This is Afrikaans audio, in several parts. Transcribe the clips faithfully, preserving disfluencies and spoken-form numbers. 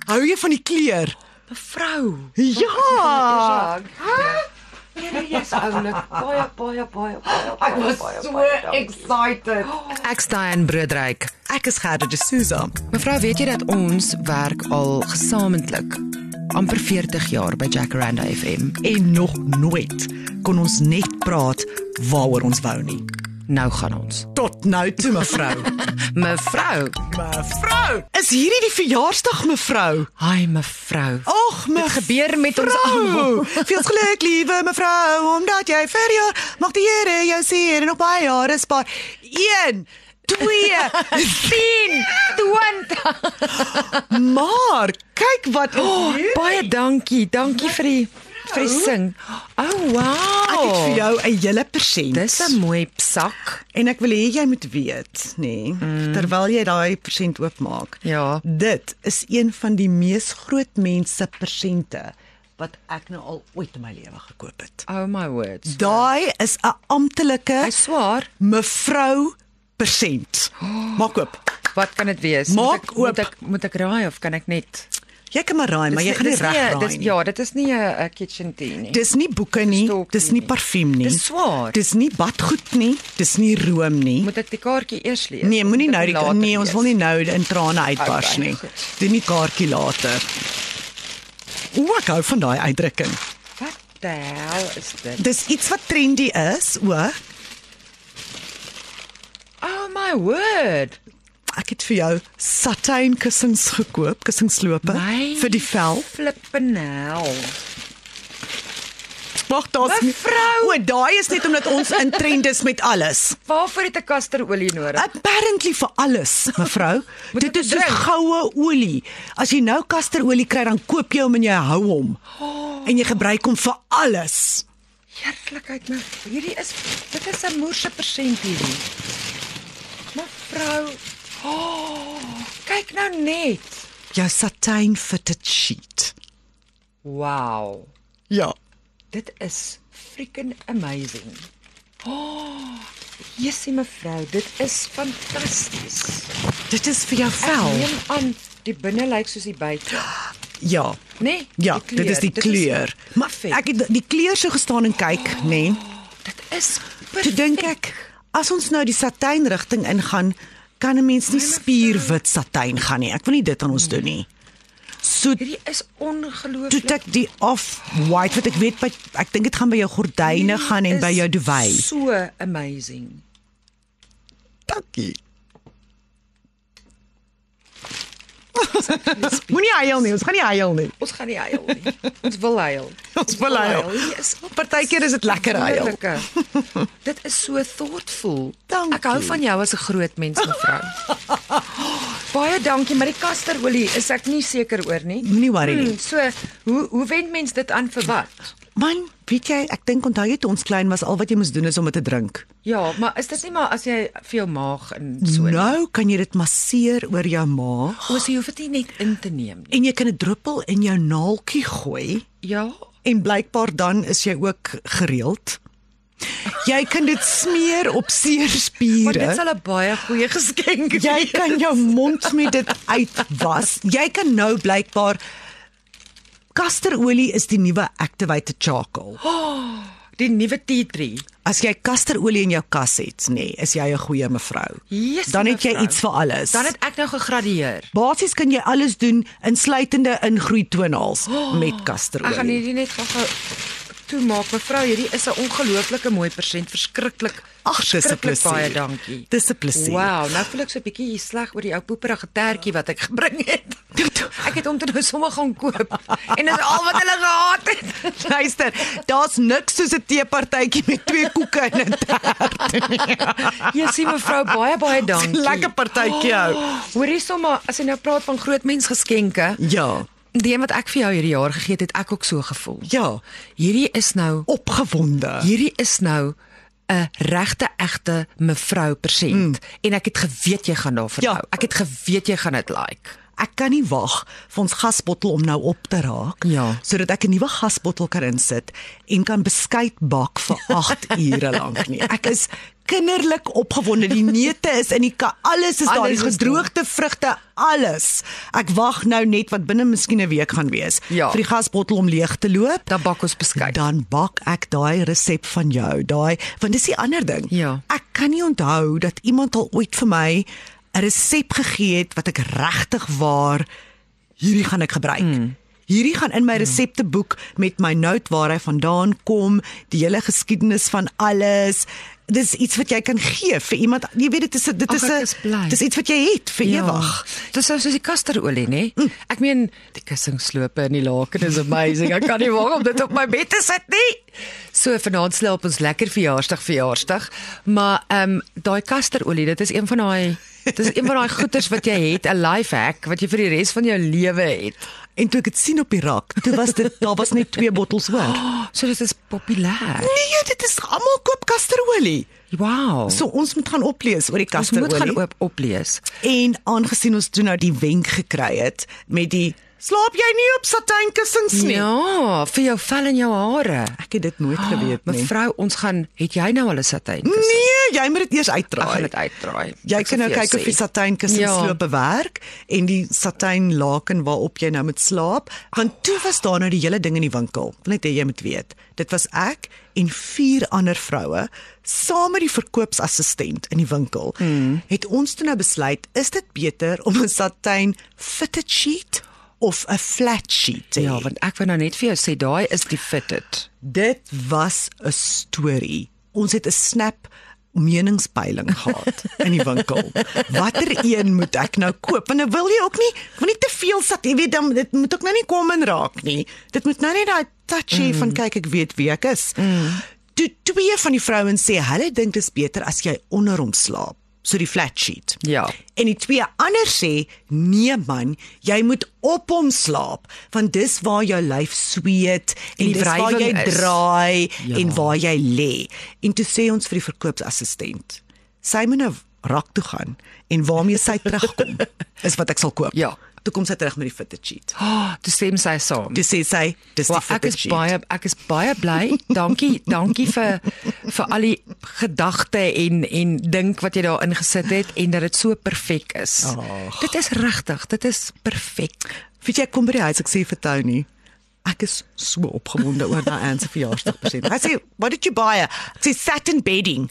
Hou jy van die kleur? Mevrou. Ja! Nee, nee, jy's oulik. Baie, baie, baie, baie. Ek was so excited. Ek's Diane Broodryk. Ek is Gerda de Souza. Mevrou, weet jy dat ons werk al gesamentlik amper veertig jaar by Jacaranda F M? En nog nooit kon ons net praat waaroor ons wou nie. Nou gaan ons. Tot nou toe, mevrou. Mevrou. Mevrou, is hierdie die verjaarsdag, mevrou? Hi, mevrou. Och, mevrou. Dit gebeur met ons almal. Veel geluk, liewe mevrou, omdat jy verjaar. Mag die Here jou seën en nog baie jare spaar. Een, twee, tien, twintig. maar kyk wat is Oh, hier. baie dankie. Dankie vir die vir die sing. Oh, wow. Ek het vir jou 'n hele persent. Dis 'n mooi sak. En ek wil hê jy moet weet, nê, nee, terwyl jy daai persent oopmaak. Ja. Dit is een van die mees groot mense persente wat ek nou al ooit in my lewe gekoop het. Oh my words. Daai is 'n amptelike Hy swaar. mevrou persent. Maak oop. Wat kan dit wees? Maak moet ek, oop. Moet ek moet ek raai of kan ek net? Jy kan maar raai, maar jy Dis- gaan nie dis reg een- raai dis- nie. Ja, dit is nie 'n 'n kitchen tea nie. Dis nie boeke nie, Stokkie dis nie nie. parfuum nie. Dis swaar. Dis nie badgoed nie, dis nie room nie. Moet ek die kaartjie eers lees? Nee, moenie Moet nou ek die later nee, ons lees? wil nie nou in trane uitbars Okay, nie. goed. Doen die kaartjie later. O, ek hou van daai uitdrukking. Wat die hel is dit? Dis iets wat trendy is, o. Oh my word. Ek het vir jou satijn kussings gekoop, kussingslope My vir die vel. Flippenel. Wag, daar's nie- Mevrou! O, daai is net omdat ons in trend is met alles. Waarvoor het ek kasterolie nodig? Apparently vir alles, mevrou. Moet Dit ek is soos drink? goue olie. As jy nou kasterolie kry, dan koop jy hom en jy hou hom. Oh. En jy gebruik hom vir alles. Heerlikheid, nou. Hierdie is dit is 'n moerse persent hierdie. Mevrou. Oh, kyk nou net. Jou satijn fitted sheet. Wow. Ja. Dit is freaking amazing. Oh, jessie mevrou, dit is fantasties. Dit is vir jou Ek vel. neem aan die binne lyk soos die buite. Ja. Nee, Ja, die dit is die Dit kleur. Maar perfek. ek het die kleur so gestaan en kyk, nê. Nee. Dit is Toe dink ek, as ons nou die satijn rigting ingaan, kan 'n mens nie spierwit satijn gaan nie. Ek wil nie dit aan ons doen nie. So hierdie is toe ongelooflik. het ek die off-white wat ek weet by ek dink dit gaan by jou gordyne gaan en by jou duvet. So amazing. Dankie. Moenie huil nie, ons gaan nie huil nie. Ons gaan nie huil nie. Ons wil huil. Ons wil huil. Hierdie is Partykeer is dit lekker huil. wonderlike. Dit is so thoughtful. Dankie. Ek hou van jou as 'n groot mens, mevrou. Baie dankie, maar die kasterolie is ek nie seker oor nie. Moenie worry nie. Hmm, so, hoe hoe wend mens dit aan vir wat? Man, weet jy, ek dink onthou jy toe ons klein was, al wat jy moes doen is om dit te drink. Ja, maar is dit nie maar as jy vir jou maag en so nie? Nou kan jy dit masseer oor jou maag O, so jy hoef dit nie net in te neem nie. en jy kan 'n druppel in jou naaltjie gooi Ja. en blykbaar dan is jy ook gereeld. Jy kan dit smeer op seer spiere. Maar dit sal 'n baie goeie geskenk wees. Jy kan jou mond met dit uitwas. Jy kan nou blykbaar kasterolie is die nuwe activated charcoal. Die nuwe tea tree. As jy kasterolie in jou kas het, nê, nee, is jy 'n goeie mevrou. Yes, Dan het jy mevrou. iets vir alles. Dan het ek nou gegradueer. Basies kan jy alles doen insluitende ingroei toenails met Ek gaan kasterolie. hierdie net gou toemaak. Mevrou, hierdie is 'n ongelooflike mooi persent, verskriklik. Ag, dis 'n verskriklik plesier. Baie dankie. Dis 'n plesier. Wow, nou voel ek so 'n bietjie sleg oor die ou poeperige tertjie wat ek gebring het. Ek het hom toe nou sommer gaan koop en dis al wat hulle gehad het. Luister, daar's niks soos 'n teepartytjie met twee koeke en 'n tert. Jy sien mevrou, baie baie dankie. Lekker partytjie hou. Hoorie sommer, as jy nou praat van groot mens geskenke, Ja. die een wat ek vir jou hierdie jaar gegee het, het ek ook so gevoel. Ja, Hierdie is nou opgewonde. Hierdie is nou 'n regte egte mevrou persent mm. en ek het geweet jy gaan daarvan Ja. hou. Ek het geweet jy gaan dit like. ek kan nie wag vir ons gasbottel om nou op te raak, Ja. sodat ek 'n nuwe gasbottel kan insit en kan beskuit bak vir agt ure lank nie. Ek is kinderlik opgewonde. Die neute is in die ka, alles is daar, die Alles is gedroogde vrugte, alles. Ek wag nou net wat binne miskien 'n week gaan wees Ja. vir die gasbottel om leeg te loop. Dan bak ons beskuit. Dan bak ek daai resep van jou, daai, want dis die ander ding. Ja. Ek kan nie onthou dat iemand al ooit vir my 'n resep gegee het wat ek regtig waar hierdie gaan ek gebruik. Mm. Hierdie gaan in my resepteboek met my note waar hy vandaan kom, die hele geskiedenis van alles. Dis iets wat jy kan gee vir iemand. Jy weet dit is dit Ag, is ek 'n is bly. dis iets wat jy het vir ewig. Dis so soos die kasterolie, nê? Mm. Ek meen, die kussingslope in die laken is amazing. Ek kan nie wag om dit op my bed te sit nie. So vanaand slaap ons lekker verjaarsdag verjaarsdag, maar ehm um, daai kasterolie, dit is een van daai dit is een van daai goeders wat jy het, 'n life hack wat jy vir die res van jou lewe het. En toe ek dit sien op die rak, toe was dit daar was net twee bottels hoor. Oh, so dit is populêr. Nee, dit is almal koop kasterolie. Wow. So ons moet gaan oplees oor die ons moet kasterolie. gaan op oplees. En aangesien ons toe nou die wenk gekry het met die slaap jy nie op satijnkussings nie. Ja, vir jou vel en jou hare. Ek het dit nooit geweet nie. Mevrou, ons gaan, het jy nou al 'n satijn? Nee, jy moet dit eers Ek gaan uitdraai. dit uitdraai. Jy Ek kan sal nou vir jou kyk of sê. die satijnkussings Ja. so bewerk en die satijnlaken waarop jy nou moet slaap, want toe was daar nou die hele ding in die winkel. Net hê jy moet weet. Dit was ek en vier ander vroue saam met die verkoopsassistent in die winkel. Mm. Het ons toe nou besluit, is dit beter om 'n satijn fitted sheet of 'n flat sheet te hê? Ja, want ek wil nou net vir jou sê, daai is die fitted. Dit was 'n storie. Ons het 'n snap meningspeiling gehad in die winkel. Watter een moet ek nou koop? Want nou wil jy ook nie, wil nie te veel sat, jy weet dan dit moet ook nou nie kom en raak nie. Dit moet nou net daai touch hê mm. van kyk ek weet wie ek is. Mm. Toe twee van die vrouens sê hulle dink dit is beter as jy onder hom slaap. So die flat sheet. Ja. En die twee ander sê, nee man, jy moet op hom slaap, want dis waar jou lyf sweet en, En die dis waar jy wrywing is. draai Ja. en waar jy lê. En toe sê ons vir die verkoopsassistent, sy moet nou rak toe gaan en waarmee sy terugkom, is wat ek sal koop. Ja. Toe kom sy terug met die fitted sheet. Oh, dis stem sy saam. Toe sê sy, dis Well, die ek fitted is sheet. baie ek is baie bly. Dankie, dankie vir vir al die gedagte en en dink wat jy daar ingesit het en dat dit so perfek is. Ag. Dit is regtig, dit is perfek. Weet jy, ek kom by die huis, ek sê vir Tony, ek is so opgewonde oor daai Anne se verjaarsdag present. Hy sê, "What did you buy?" Ek sê, "Satin bedding."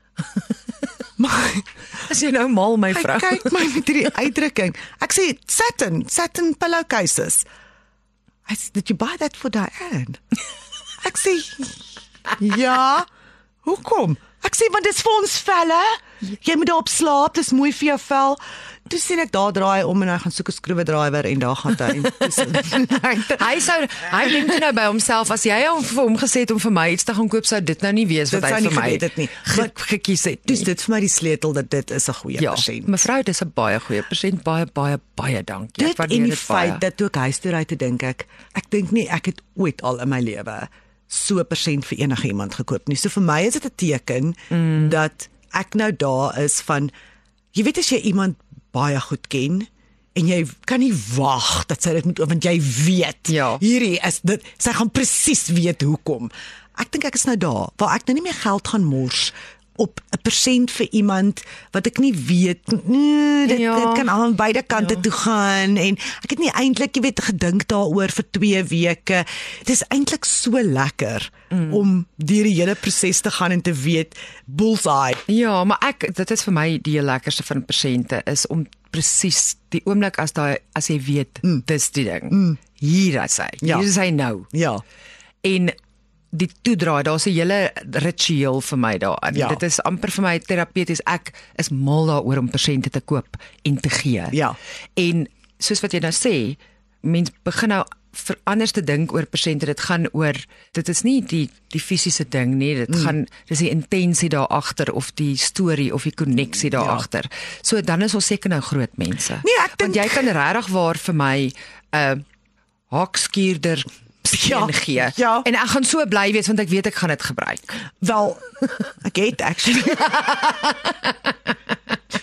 Maar As jy nou mal my hy vrou. kyk my met hierdie uitdrukking. Ek sê, "Satin, satin pillowcases." Hy sê, "Did you buy that for Diane?" Ek sê, "Ja." Hoekom? Ek sê, "Want dis vir ons velle. Jy moet daarop slaap, dis mooi vir jou vel." Toe sien ek daar draai om en hy gaan soek 'n skroewedraaiwer en daar gaan hy. Hy sou hy dink nou by homself, as jy hom vir hom gesê het om vir my iets te gaan koop, sou dit nou nie wees wat Dit hy sou nie vir my geweet het nie. ge, Maar- gekies het. Dis nie. dit vir my die sleutel dat dit is 'n goeie Ja, persent. mevrou, dis 'n baie goeie persent, baie baie baie dankie. Ek Dit waardeer en die dit baie. feit dat toe ek huis toe ry te dink ek, ek dink nie ek het ooit al in my lewe so 'n persent vir enige iemand gekoop nie. So vir my is dit 'n teken mm. dat ek nou daar is van, jy weet as jy iemand baie goed ken en jy kan nie wag dat sy dit moet, want jy weet Ja. hierdie is dit, sy gaan presies weet hoekom. Ek dink ek is nou daar waar ek nou nie meer geld gaan mors op 'n persent vir iemand wat ek nie weet nee, dit, Ja. dit kan aan beide kante Ja. toe gaan en ek het nie eintlik, jy weet, gedink daaroor vir twee weke. Dit is eintlik so lekker mm. om deur die hele proses te gaan en te weet bullseye. Ja, maar ek dit is vir my die lekkerste van persente is om presies die oomblik as daai as jy weet mm. dis die ding. Mm. Hier is hy. Ja. Hier is hy nou. Ja. En die toedraai, daar's 'n hele ritueel vir my daarin. Ja. Dit is amper vir my terapeuties. Ek is mal daaroor om persente te koop en te gee. Ja. En soos wat jy nou sê, mens begin nou vir anders te dink oor persente. Dit gaan oor dit is nie die die fisiese ding nie. Dit mm. gaan dis die intensie daar agter of die storie of die koneksie daar agter. Ja. So dan is ons seker nou groot mense. Nee, ek Want dink jy kan regtig waar vir my 'n uh, hakskuurder Ja, gee. ja. En ek gaan so bly wees want ek weet ek gaan dit gebruik. Wel, ek het actually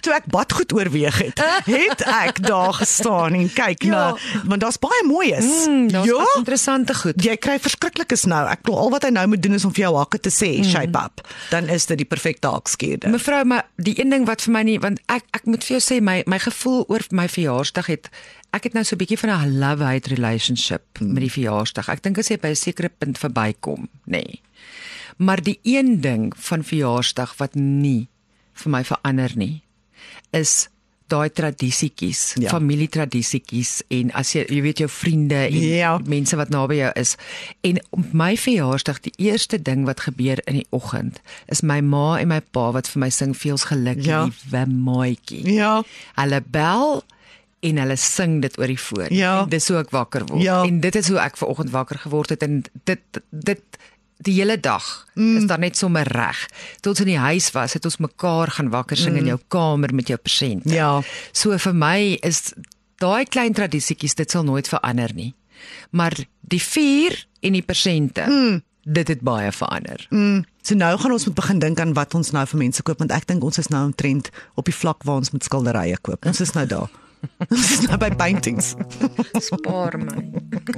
toe ek badgoed oorweeg het, het ek daar gestaan en kyk Ja. na, want daar's baie mooi is. Mm, daar's ja, wat interessante goed. jy kry verskriklikes nou. Ek bedoel, al wat hy nou moet doen is om vir jou hakke te sê, shape up. Dan is dit die perfekte hakskeerder. Mevrou, maar die een ding wat vir my nie, want ek ek moet vir jou sê my my gevoel oor my verjaarsdag het ek het nou so 'n bietjie van 'n love-hate relationship hmm. met die verjaarsdag. Ek dink as jy by 'n sekere punt verbykom, nê. Nee. Maar die een ding van verjaarsdag wat nie vir my verander nie, is daai tradisietjies, Ja. familietradisietjies en as jy jy weet jou vriende en Ja. mense wat naby jou is. En op my verjaarsdag, die eerste ding wat gebeur in die oggend, is my ma en my pa wat vir my sing veels geluk, Ja. liewe maatjie. Ja, Hulle bel en hulle sing dit oor die foon. Ja. En dis hoe ek wakker word. Ja. En dit is hoe ek vanoggend wakker geword het en dit dit die hele dag mm. is dan net sommer reg. Toe ons in die huis was, het ons mekaar gaan wakker sing mm. in jou kamer met jou persente. Ja. So vir my is daai klein tradisietjies, dit sal nooit verander nie. Maar die vier en die persente, mm. dit het baie verander. Mm. So nou gaan ons moet begin dink aan wat ons nou vir mense koop, want ek dink ons is nou omtrent op die vlak waar ons met skilderye koop. Ons is nou daar. Ons is nou by paintings. Spaar my.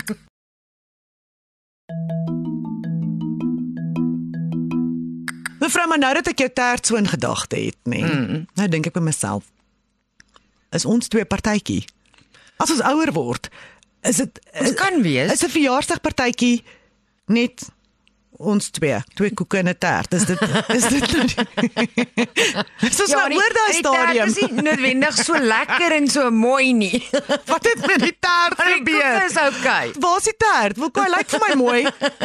Mevrou, maar nou dat ek jou tert so in gedagte het, nee. Mm. Nou dink ek by myself, is ons twee partytjie. As ons ouer word, is dit Dit kan wees. Is 'n verjaarsdagpartytjie net ons twee, twee koeke en 'n tert. Is dit is dit nou Is ons ja, nou oor daai stadium? Dit is nie noodwendig so lekker en so mooi nie. Wat het met die tert Die koeke gebeur? is okay. Waar is die tert? Hoe kan hy lyk vir my mooi?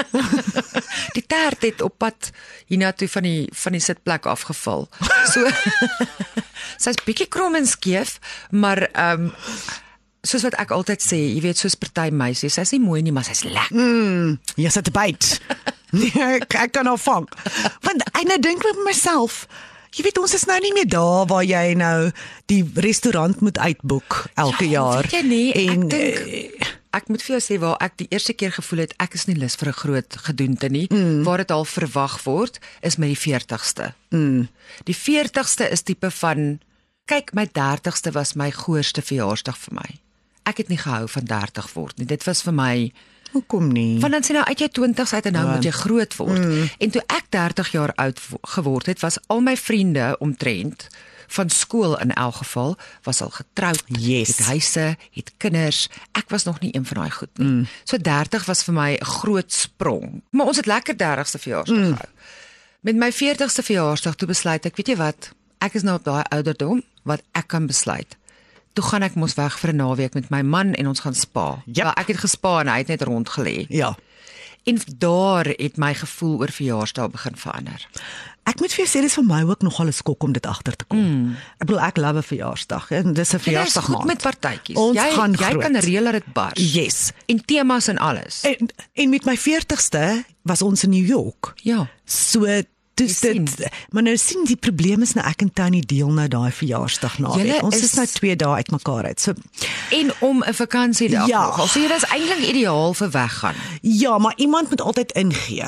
Die tert het op pad hiernatoe van die van die sitplek afgeval. So sy's bietjie krom en skeef, maar ehm um, soos wat ek altyd sê, jy weet, soos party meisies, sy's nie mooi nie, maar sy's lekker. Mm, jy sit byt. Nee, ek, ek kan haar vang. Want ek nou dink met myself, jy weet, ons is nou nie meer daar waar jy nou die restaurant moet uitboek elke Ja, jaar. weet jy nie, en, ek dink ek moet vir jou sê waar ek die eerste keer gevoel het ek is nie lus vir 'n groot gedoente nie, mm. waar dit al verwag word, is met die veertigste. Mm. Die veertigste is tipe van kyk, my dertigste was my goeierste verjaarsdag vir my. Ek het nie gehou van dertig word nie. Dit was vir my Hoekom nie? Want dan sien nou uit jou twintigs uit en nou Ja. moet jy groot word. Mm. En toe ek dertig jaar oud wo- geword het, was al my vriende omtrent van skool in elk geval was al getroud, Yes. het huise, het kinders. Ek was nog nie een van daai goed nie. Mm. So dertig was vir my 'n groot sprong. Maar ons het lekker dertigste verjaarsdag mm. gehou. Met my veertigste verjaarsdag toe besluit ek, weet jy wat? Ek is nou op daai ouderdom wat ek kan besluit. Toe gaan ek mos weg vir 'n naweek met my man en ons gaan spa. Yep. Wel, ek het gespa en hy het net rondgelê. Ja. En daar het my gevoel oor verjaarsdae begin verander. Ek moet vir jou sê dis vir my ook nogal 'n skok om dit agter te kom. Mm. Ek bedoel ek love 'n verjaarsdag en dis 'n Jy is verjaarsdag goed maand. met partytjies. Ons Jy gaan jy groot. kan reël dat dit bars. Yes. En temas en alles. En, en met my veertigste was ons in New York. Ja. So dis Jy dit, maar nou sien die probleem is nou ek en Tony deel nou daai verjaarsdag Julle naweek. Ons is- is nou twee dae uitmekaar uit. So En om 'n vakansiedag Ja. nogal. So dit is eintlik ideaal vir weggaan. ja, maar iemand moet altyd ingee.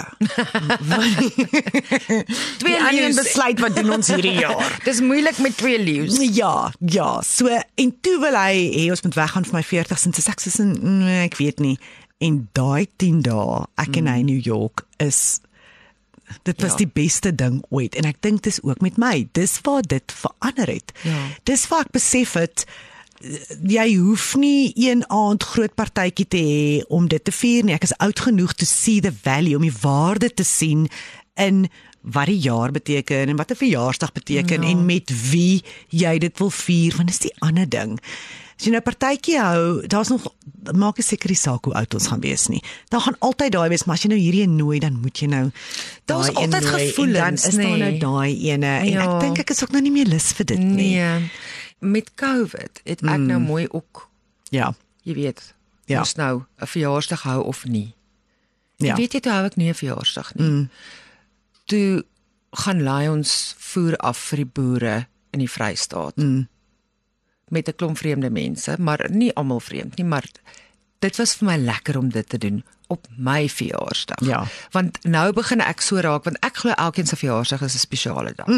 Twee Die ander leeu's. besluit wat doen ons hierdie jaar. Dis moeilik met twee leeu's. Ja, ja. So en toe wil hy hê ons moet weggaan vir my veertigste en so sê ek sê nee, ek weet nie. En daai tien dae ek en hy in New York is dit was Ja. die beste ding ooit en ek dink dis ook met my. Dis waar dit verander het. Ja. Dis waar ek besef het jy hoef nie een aand groot partytjie te hê om dit te vier nie. Ek is oud genoeg to see the value, om die waarde te sien in wat die jaar beteken en wat 'n verjaarsdag beteken Ja. en met wie jy dit wil vier, want dis die ander ding. As jy nou 'n partytjie hou, daar's nog maak nie seker die saak hoe oud ons gaan wees nie. Daar gaan altyd daai wees, maar as jy nou hierdie een nooi, dan moet jy nou Daar's daai een altyd nooi, gevoelens, en dan is daar nê? nou daai ene en Ja. ek dink ek is ook nou nie meer lus vir dit nie. Nee. Met COVID het ek nou mooi ook, Ja. jy weet, Ja. ons nou 'n verjaarsdag hou of nie. Ja. En weet jy toe hou ek nie 'n verjaarsdag nie. Mm. Toe gaan laai ons voer af vir die boere in die Vrystaat. Mm. Met 'n klomp vreemde mense, maar nie almal vreemd nie, maar dit was vir my lekker om dit te doen op my verjaarsdag. Ja. Want nou begin ek so raak, want ek glo elkeen se verjaarsdag is 'n spesiale dag. Mm.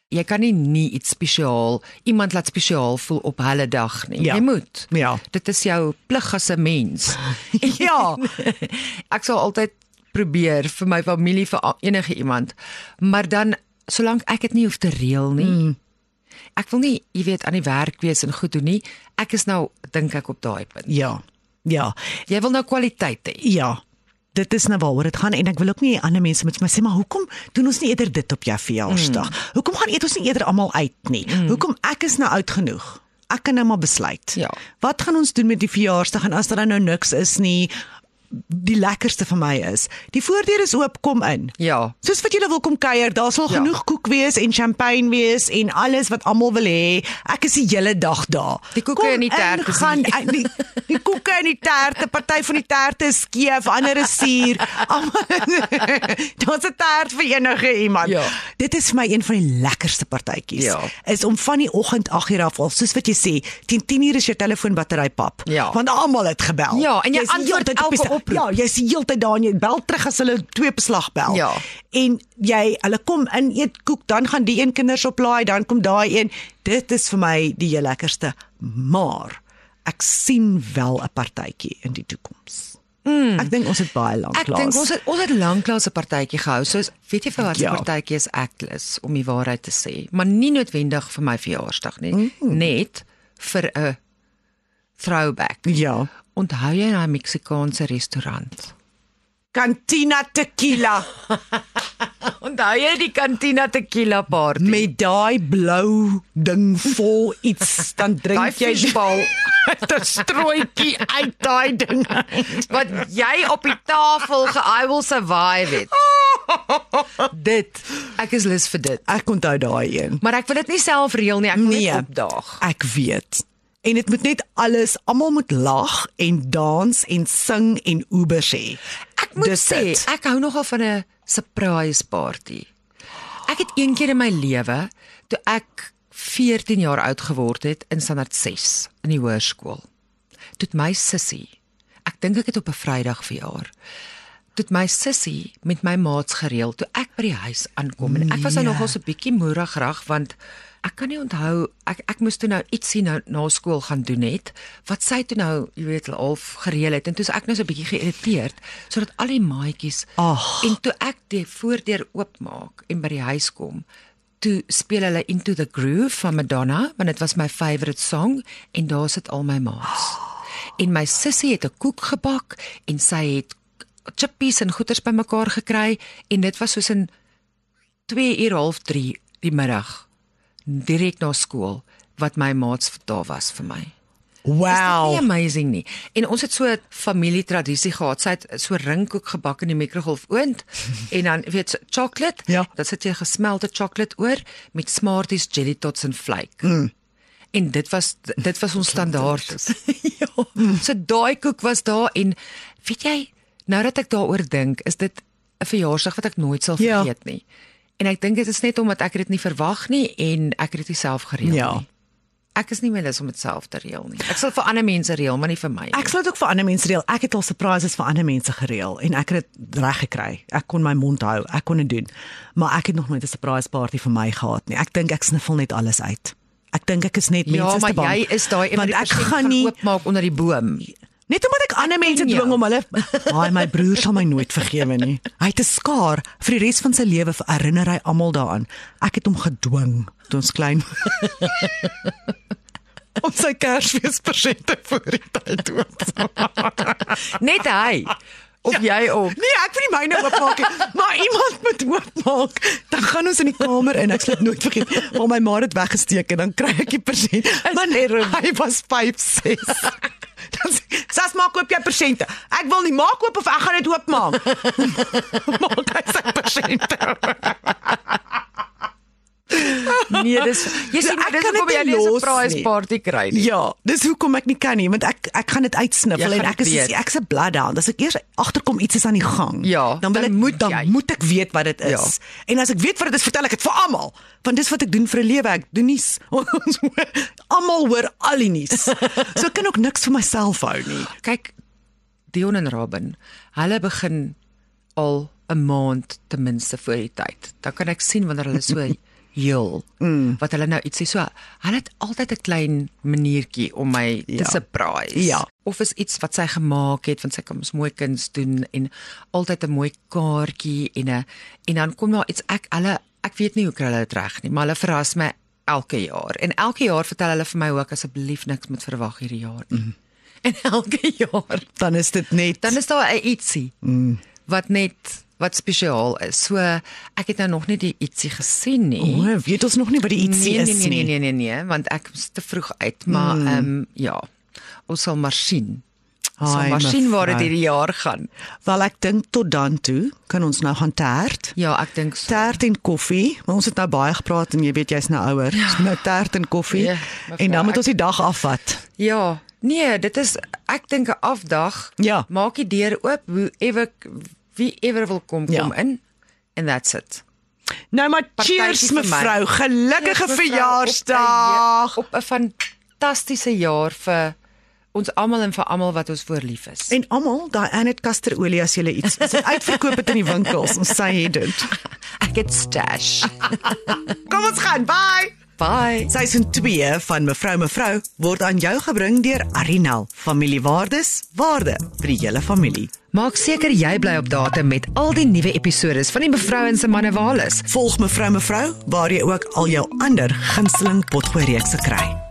jy kan nie nie iets spesiaal, iemand laat spesiaal voel op hulle dag nie. Ja. Jy moet. Ja. Dit is jou plig as 'n mens. Ja. Ek sal altyd probeer vir my familie, vir enige iemand, maar dan, solank ek dit nie hoef te reël nie, mm. ek wil nie, jy weet, aan die werk wees en goed doen nie, ek is nou, dink ek op daai punt. Ja, ja. Jy wil nou kwaliteit hê. Ja, dit is nou waaroor dit gaan en ek wil ook nie ander mense met my sê, maar hoekom doen ons nie eerder dit op jou verjaarsdag? Mm. Hoekom gaan eet ons nie eerder almal uit nie? Mm. Hoekom, ek is nou oud genoeg. Ek kan nou maar besluit. Ja. Wat gaan ons doen met die verjaarsdag en as daar nou niks is nie? Die lekkerste vir my is, die voordeur is oop, kom in. Ja. Soos wat julle wil kom kuier, daar sal Ja. genoeg koek wees en champagne wees en alles wat almal wil hê. Ek is die hele dag daar. Die koeke Kom en die in, terte gaan sien. die, die koeke en die terte, party van die terte is skeef, ander is suur. Daar's 'n tert vir enige iemand. Ja. Dit is vir my een van die lekkerste partytjies. Ja. Is om van die oggend agt uur af al, soos wat jy sê, teen tien uur is jou telefoonbattery pap. Ja. Want almal het gebel. Ja, en jy Jy's die antwoord hele tyd op die elke sta- oproep. Ja, jy's die hele tyd daar en jy bel terug as hulle twee beslag bel. Ja. En jy, hulle kom in, eet koek, dan gaan die een kinders oplaai, dan kom daai een. Dit is vir my die heel lekkerste, maar ek sien wel 'n partytjie in die toekoms. Mm. Ek dink ons het baie lank Ek dink ons het ons het lanklaas 'n partytjie gehou. So weet jy vir wat 'n Ja. partytjie is ek lus om die waarheid te sê, maar nie noodwendig vir my verjaarsdag nie, mm. net vir 'n throwback. Ja. Onthou jy daai Meksikaanse restaurant? Cantina Tequila Onthou jy die Cantina Tequila party? met daai blou ding vol iets, dan Daai drink jy fishball. 'n strooitjie uit daai ding. wat jy op die tafel ge I will survive it. Dit, ek is lus vir dit. Ek onthou daai een. Maar ek wil dit nie self reël nie, ek wil Nee. net opdaag. Ek weet. En dit moet net alles, almal moet lag en dans en sing en oeber sê. Ek moet Dis sê, dit. ek hou nogal van 'n surprise party. Ek het een keer in my lewe, toe ek veertien jaar oud geword het in standaard ses in die hoërskool. Toe het my sussie, ek dink ek het op 'n Vrydag verjaar. Toe het my sussie met my maats gereël toe ek by die huis aankom en ek was nou Nee. nogal so 'n bietjie moerig rag want ek kan nie onthou ek ek moes toe nou ietsie nou na skool gaan doen het wat sy toe nou, jy weet, half gereël het en toe is ek nou so 'n bietjie geïrriteerd sodat al die maatjies Ag. en toe ek die voordeur oopmaak en by die huis kom, toe speel hulle Into the Groove van Madonna, want dit was my favourite song en daar sit al my maats. En my sussie het 'n koek gebak en sy het chippies en goeders bymekaar gekry en dit was soos in twee uur half drie die middag direk na skool wat my maats daar was vir my. Wow. Is dit nie amazing nie? En ons het so 'n familietradisie gehad. Sy het so ringkoek gebak in die mikrogolfoond en dan weet jy chocolate, Ja. dan sit jy gesmelte chocolate oor met Smarties, jelly tots en flake. Mm. En dit was dit was ons standaard. Ja. So daai koek was daar en weet jy, nou dat ek daaroor dink, is dit 'n verjaarsdag wat ek nooit sal Ja. vergeet nie. En ek dink dit is net omdat ek dit nie verwag nie en ek het dit self gereël Ja. nie. Ek is nie meer lus om dit self te reël nie. Ek sal vir ander mense reël, maar nie vir my nie. Ek sal dit ook vir ander mense reël. Ek het al surprises vir ander mense gereël en ek het dit reg gekry. Ek kon my mond hou, ek kon dit doen. Maar ek het nog nooit 'n surprise party vir my gehad nie. Ek dink ek sniffel net alles uit. Ek dink ek is net Ja, mense is maar te bang. jy is daai een wat Want die ek persent gaan gaan nie oopmaak onder die boom. net omdat ek ander mense ken jou. dwing om hulle Haai, my broer sal my nooit vergewe nie. Hy het 'n skaar vir die res van sy lewe, herinner hy almal daaraan. Ek het hom gedwing toe ons klein om sy Kersfeespresente voor die tyd oop. Net hy. Of ja. jy ook. Nee, ek wil nie myne oopmaak nie, maar iemand moet oopmaak. Dan gaan ons in die kamer in. Ek sal dit nooit vergeet. Maar my ma het dit weggesteek en dan kry ek die persent. Maar hy was vyf ses. Dan sê, Sas, maak oop jou persente. Ek wil nie maak oop of ek gaan dit oopmaak. Maak hy sy persente. Nee, dis jy sien, ek dis kan hoekom dit jy nie nie 'n los surprise nie. party kry nie. Ja, dis hoekom ek nie kan nie, want ek ek gaan dit uitsniffel Jy en gaan ek is dit weet. ek's 'n bloodhound. As ek eers agterkom iets is aan die gang, Ja, dan wil dan ek moet dan jy. moet ek weet wat dit is. Ja. En as ek weet wat dit is, vertel ek dit vir almal, want dis wat ek doen vir 'n lewe. Ek doen nie s- ons hoor- almal hoor al die nuus. So ek kan ook niks vir myself hou nie. Kyk, Dion en Robin, hulle begin al 'n maand ten minste voor die tyd. Dan kan ek sien wanneer hulle so heel, mm. wat hulle nou iets sê, so, hulle het altyd 'n klein maniertjie om my te Ja. surprise, Ja. of is iets wat sy gemaak het, want sy kan ons mooi kuns doen, en altyd 'n mooi kaartjie, en, a, en dan kom daar iets, ek, hulle, ek weet nie hoe kry hulle dit reg nie, maar hulle verras my elke jaar, en elke jaar vertel hulle vir my hoe ek asseblief niks moet verwag hierdie jaar nie, mm. en elke jaar, Dan is dit net dan is daar 'n ietsie, mm. wat net, wat spesiaal is, so, ek het nou nog nie die ietsie gesien nie, O, weet ons nog nie wat die ietsie nee, is nee, nee, nie. nee, nee, nee, want ek is te vroeg uit, maar, mm. um, ja, ons sal maar sien, ons sal Ai, maar sien waar dit mevrou. hierdie jaar gaan, Wel, ek dink tot dan toe kan ons nou gaan tert. ja, ek dink so, Tert en koffie, maar ons het nou baie gepraat en jy weet jy's nou ouer. Ja. So nou tert en koffie Ja, mevrou, en dan moet ek- ons die dag afvat. ja, nee, dit is, ek dink 'n afdag, Ja. maak die deur oop, whoever, wie ever wil kom, kom Ja. in, and that's it. Nou maar Partytjie cheers vir my. mevrou, gelukkige Cheers, mevrou, verjaarsdag. Op 'n op 'n fantastiese jaar vir ons almal en vir almal wat ons voor lief is. En almal, daai Annette kasterolie as jy iets as dit uitverkoop het in die winkels, ons sê het dit. Ek het stash. Kom ons gaan, bye. Bye. Seisoen twee van Mevrou Mevrou word aan jou gebring deur Arinel. Familiewaardes, waarde vir die hele familie. Maak seker jy bly op datum met al die nuwe episodes van die Mevrou en se manne Wales. Volg Mevrou Mevrou waar jy ook al jou ander gunsteling potgooi reekse kry.